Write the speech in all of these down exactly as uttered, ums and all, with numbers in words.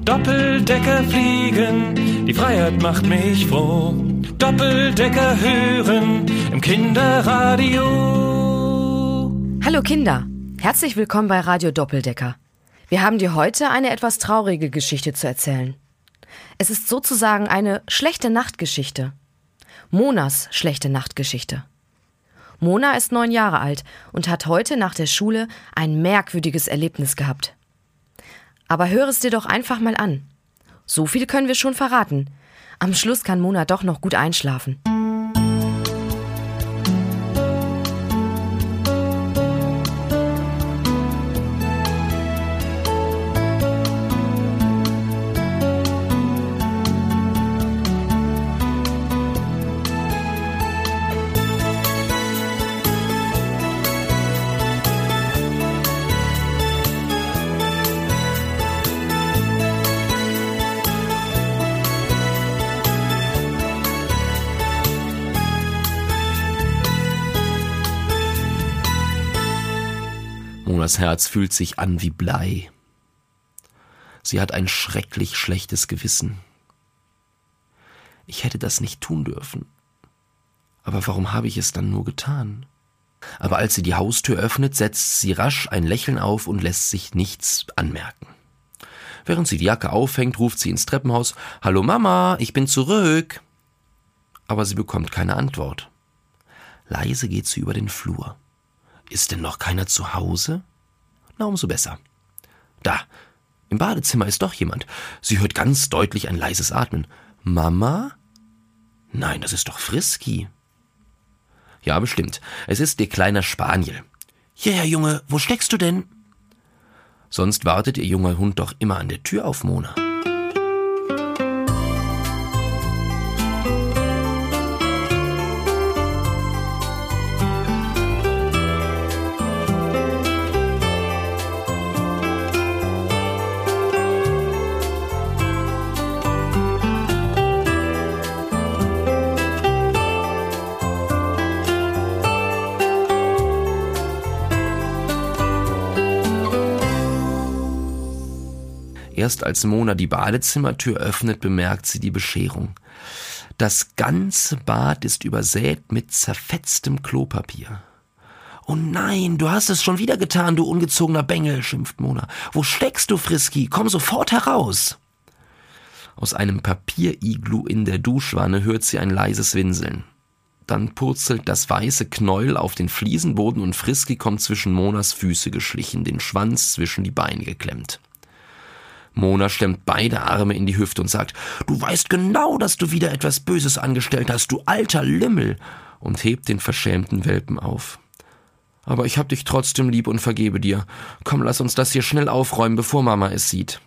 Doppeldecker fliegen, die Freiheit macht mich froh. Doppeldecker hören im Kinderradio. Hallo Kinder, herzlich willkommen bei Radio Doppeldecker. Wir haben dir heute eine etwas traurige Geschichte zu erzählen. Es ist sozusagen eine schlechte Nachtgeschichte. Monas schlechte Nachtgeschichte. Mona ist neun Jahre alt und hat heute nach der Schule ein merkwürdiges Erlebnis gehabt. Aber hör es dir doch einfach mal an. So viel können wir schon verraten. Am Schluss kann Mona doch noch gut einschlafen. Monas Herz fühlt sich an wie Blei. Sie hat ein schrecklich schlechtes Gewissen. Ich hätte das nicht tun dürfen. Aber warum habe ich es dann nur getan? Aber als sie die Haustür öffnet, setzt sie rasch ein Lächeln auf und lässt sich nichts anmerken. Während sie die Jacke aufhängt, ruft sie ins Treppenhaus: »Hallo Mama, ich bin zurück.« Aber sie bekommt keine Antwort. Leise geht sie über den Flur. Ist denn noch keiner zu Hause? Na, umso besser. Da, im Badezimmer ist doch jemand. Sie hört ganz deutlich ein leises Atmen. Mama? Nein, das ist doch Frisky. Ja, bestimmt. Es ist ihr kleiner Spaniel. Hierher, Junge, wo steckst du denn? Sonst wartet ihr junger Hund doch immer an der Tür auf Mona. Erst als Mona die Badezimmertür öffnet, bemerkt sie die Bescherung. Das ganze Bad ist übersät mit zerfetztem Klopapier. »Oh nein, du hast es schon wieder getan, du ungezogener Bengel«, schimpft Mona. »Wo steckst du, Frisky? Komm sofort heraus!« Aus einem Papieriglu in der Duschwanne hört sie ein leises Winseln. Dann purzelt das weiße Knäuel auf den Fliesenboden und Frisky kommt zwischen Monas Füße geschlichen, den Schwanz zwischen die Beine geklemmt. Mona stemmt beide Arme in die Hüfte und sagt: »Du weißt genau, dass du wieder etwas Böses angestellt hast, du alter Lümmel«, und hebt den verschämten Welpen auf. »Aber ich hab dich trotzdem lieb und vergebe dir. Komm, lass uns das hier schnell aufräumen, bevor Mama es sieht.«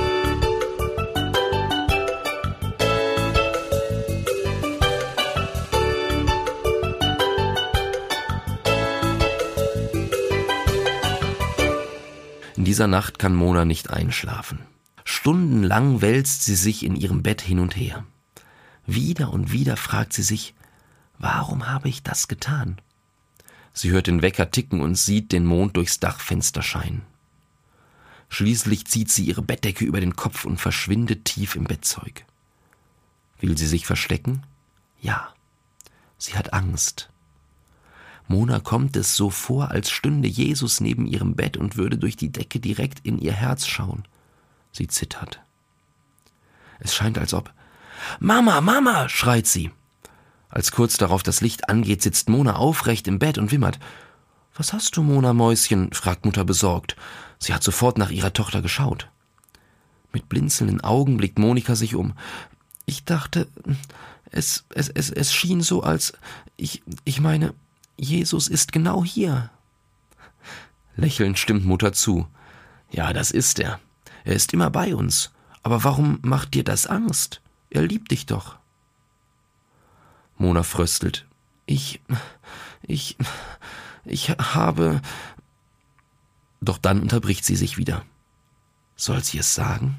In dieser Nacht kann Mona nicht einschlafen. Stundenlang wälzt sie sich in ihrem Bett hin und her. Wieder und wieder fragt sie sich: Warum habe ich das getan? Sie hört den Wecker ticken und sieht den Mond durchs Dachfenster scheinen. Schließlich zieht sie ihre Bettdecke über den Kopf und verschwindet tief im Bettzeug. Will sie sich verstecken? Ja, sie hat Angst. Mona kommt es so vor, als stünde Jesus neben ihrem Bett und würde durch die Decke direkt in ihr Herz schauen. Sie zittert. Es scheint, als ob... »Mama, Mama«, schreit sie. Als kurz darauf das Licht angeht, sitzt Mona aufrecht im Bett und wimmert. »Was hast du, Mona, Mäuschen?«, fragt Mutter besorgt. Sie hat sofort nach ihrer Tochter geschaut. Mit blinzelnden Augen blickt Monika sich um. »Ich dachte, es, es, es, es schien so, als... Ich, ich meine, Jesus ist genau hier.« Lächelnd stimmt Mutter zu. »Ja, das ist er. Er ist immer bei uns. Aber warum macht dir das Angst? Er liebt dich doch.« Mona fröstelt. Ich, ich, ich habe... Doch dann unterbricht sie sich wieder. Soll sie es sagen?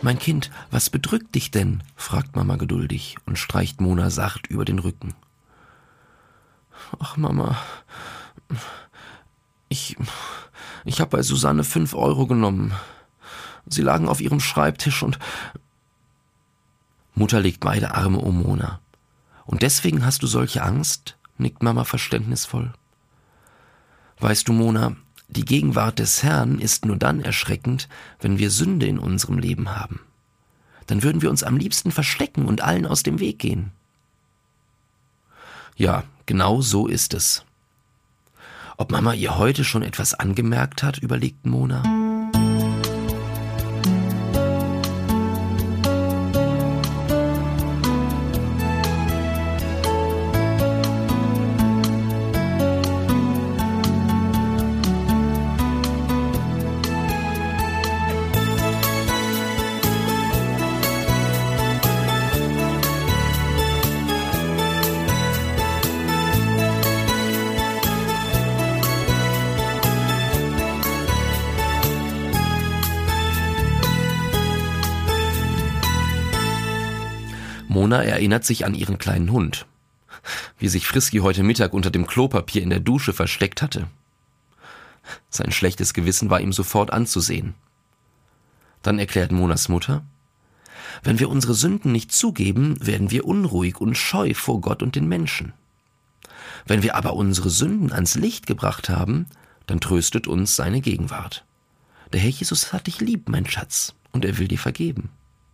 »Mein Kind, was bedrückt dich denn?« fragt Mama geduldig und streicht Mona sacht über den Rücken. »Ach, Mama, ich, ich habe bei Susanne fünf Euro genommen. Sie lagen auf ihrem Schreibtisch und...« Mutter legt beide Arme um Mona. »Und deswegen hast du solche Angst?« nickt Mama verständnisvoll. »Weißt du, Mona, die Gegenwart des Herrn ist nur dann erschreckend, wenn wir Sünde in unserem Leben haben. Dann würden wir uns am liebsten verstecken und allen aus dem Weg gehen.« Ja, genau so ist es. Ob Mama ihr heute schon etwas angemerkt hat, überlegt Mona. Mona erinnert sich an ihren kleinen Hund, wie sich Friski heute Mittag unter dem Klopapier in der Dusche versteckt hatte. Sein schlechtes Gewissen war ihm sofort anzusehen. Dann erklärt Monas Mutter: Wenn wir unsere Sünden nicht zugeben, werden wir unruhig und scheu vor Gott und den Menschen. Wenn wir aber unsere Sünden ans Licht gebracht haben, dann tröstet uns seine Gegenwart. Der Herr Jesus hat dich lieb, mein Schatz, und er will dir vergeben.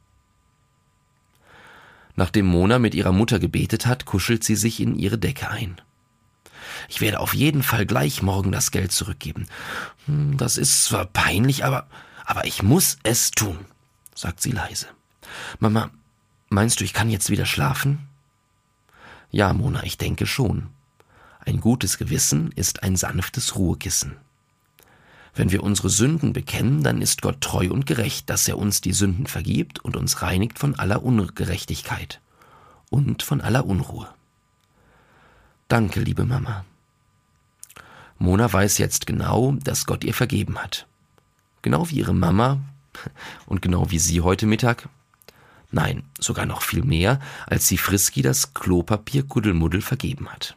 Nachdem Mona mit ihrer Mutter gebetet hat, kuschelt sie sich in ihre Decke ein. »Ich werde auf jeden Fall gleich morgen das Geld zurückgeben. Das ist zwar peinlich, aber, aber ich muss es tun«, sagt sie leise. »Mama, meinst du, ich kann jetzt wieder schlafen?« »Ja, Mona, ich denke schon. Ein gutes Gewissen ist ein sanftes Ruhekissen. Wenn wir unsere Sünden bekennen, dann ist Gott treu und gerecht, dass er uns die Sünden vergibt und uns reinigt von aller Ungerechtigkeit und von aller Unruhe.« »Danke, liebe Mama.« Mona weiß jetzt genau, dass Gott ihr vergeben hat. Genau wie ihre Mama und genau wie sie heute Mittag. Nein, sogar noch viel mehr, als sie Friski das Klopapier Kuddelmuddel vergeben hat.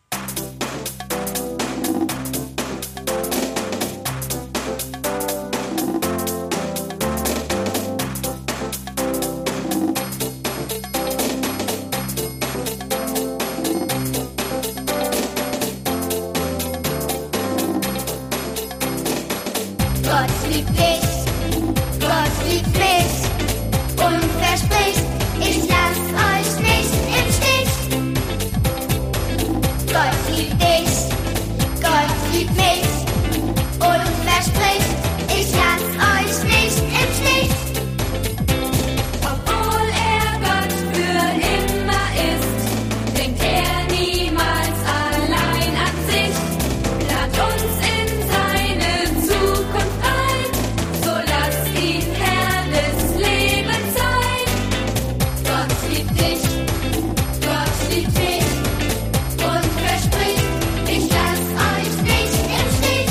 Gott liebt dich, Gott liebt mich und verspricht, ich lass euch nicht im Stich. Gott liebt dich, Gott liebt mich und verspricht, ich lass euch nicht im Stich. Obwohl er Gott für immer ist, denkt er niemals allein an sich. Lad uns in seine Zukunft ein, so lass ihn Herr des Lebens sein. Gott liebt dich, Gott liebt mich und verspricht, ich lass euch nicht im Stich.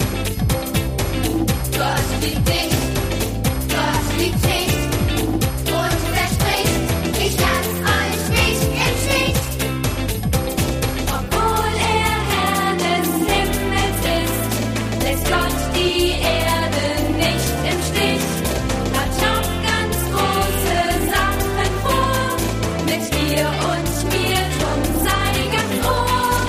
Gott liebt dich, Gott liebt mich und verspricht, ich lass euch nicht im Stich. Obwohl er Herr des Himmels ist, lässt Gott die Erde nicht im Stich. Hat noch ganz große Sachen vor, mit dir und mir, drum sei ganz ohr.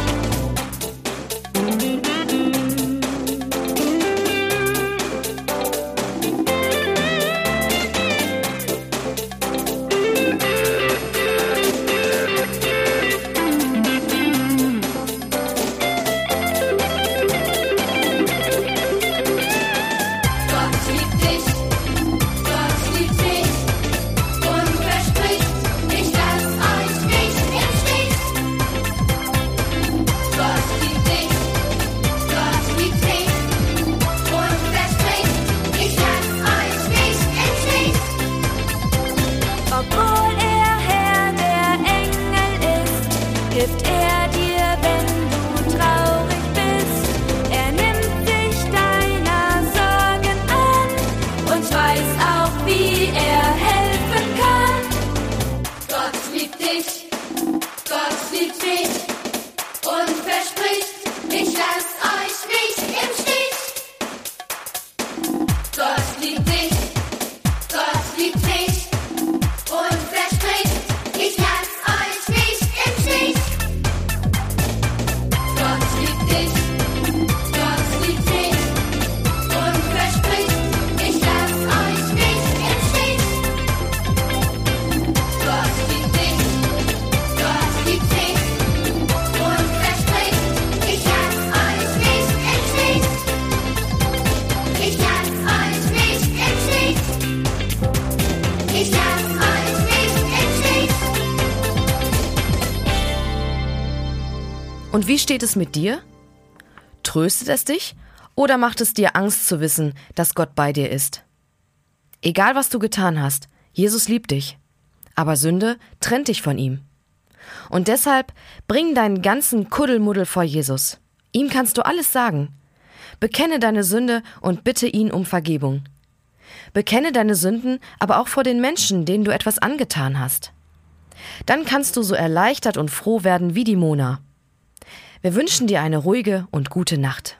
Und wie steht es mit dir? Tröstet es dich oder macht es dir Angst zu wissen, dass Gott bei dir ist? Egal was du getan hast, Jesus liebt dich. Aber Sünde trennt dich von ihm. Und deshalb bring deinen ganzen Kuddelmuddel vor Jesus. Ihm kannst du alles sagen. Bekenne deine Sünde und bitte ihn um Vergebung. Bekenne deine Sünden aber auch vor den Menschen, denen du etwas angetan hast. Dann kannst du so erleichtert und froh werden wie die Mona. Wir wünschen dir eine ruhige und gute Nacht.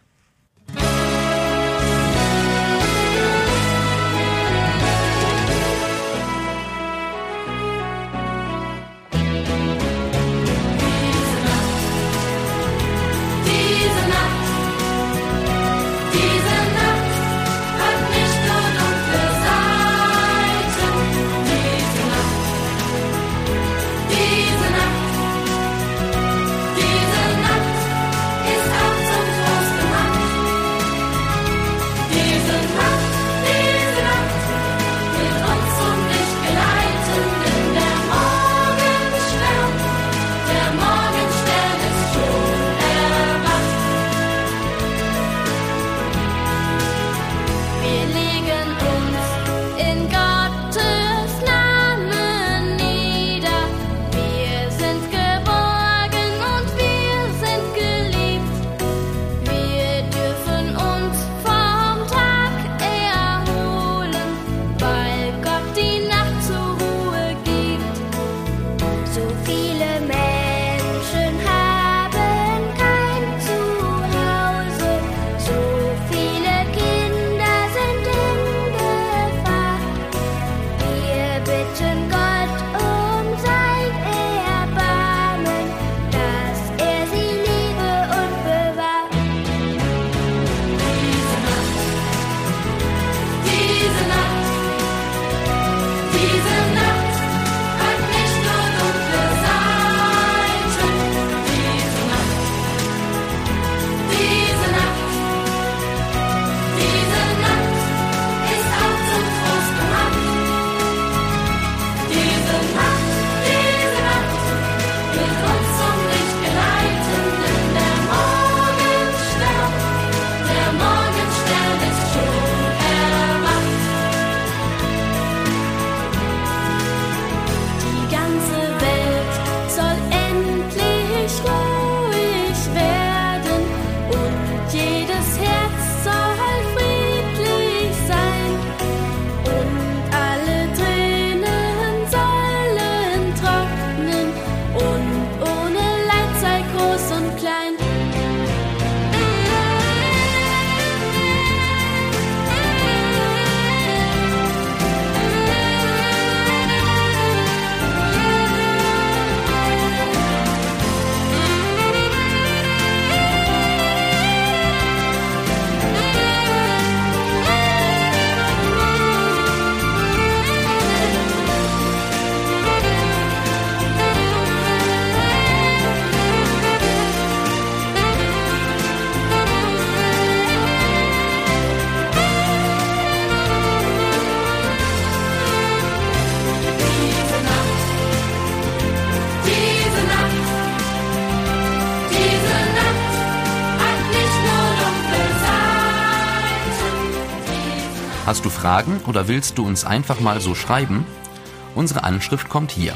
Hast du Fragen oder willst du uns einfach mal so schreiben? Unsere Anschrift kommt hier.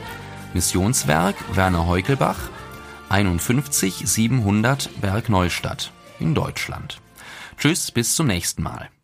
Missionswerk Werner Heukelbach, einundfünfzig siebenhundert Bergneustadt in Deutschland. Tschüss, bis zum nächsten Mal.